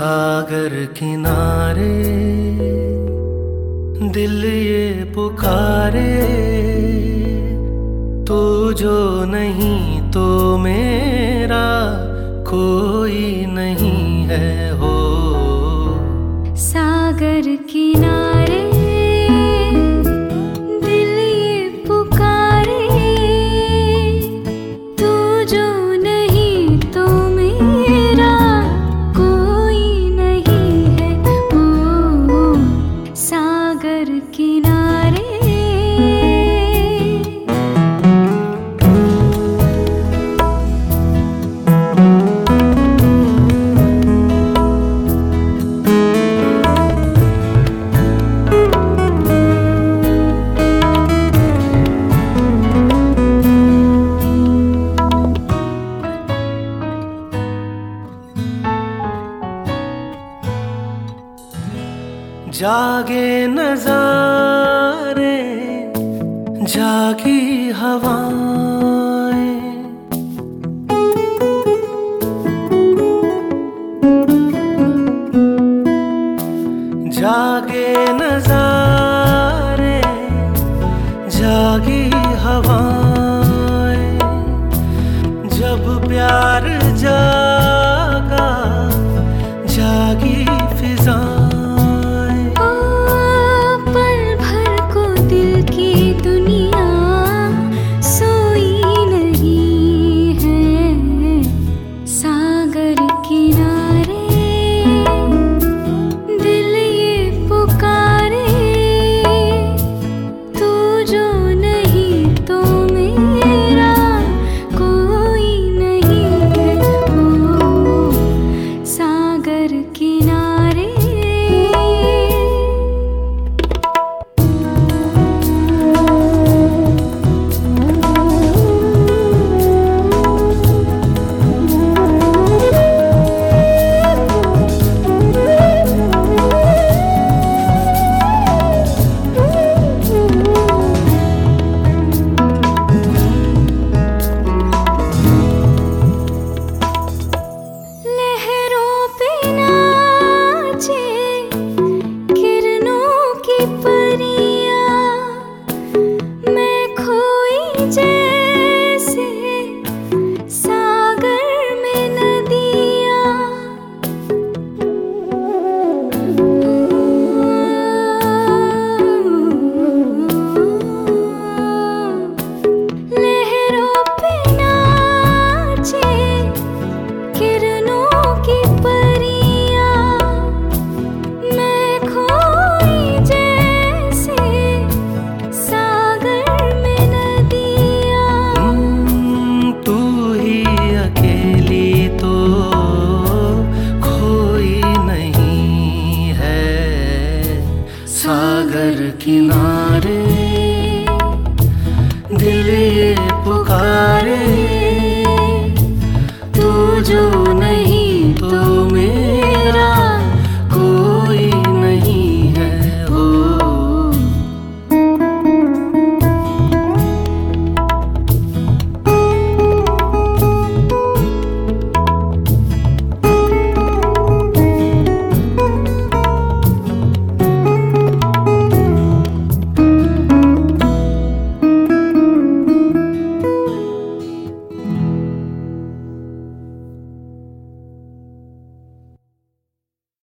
सागर किनारे दिल ये पुकारे, तू जो नहीं तो मेरा कोई नहीं है हो। सागर किनारे दिल ये पुकारे, तू जो नहीं तो मेरा कोई नहीं है ओ। सागर किनारे जागे नजारे जागी हवाएं, जागे नजारे जागी हवाएं, जब प्यार जागा जागी फिजा। सागर किनारे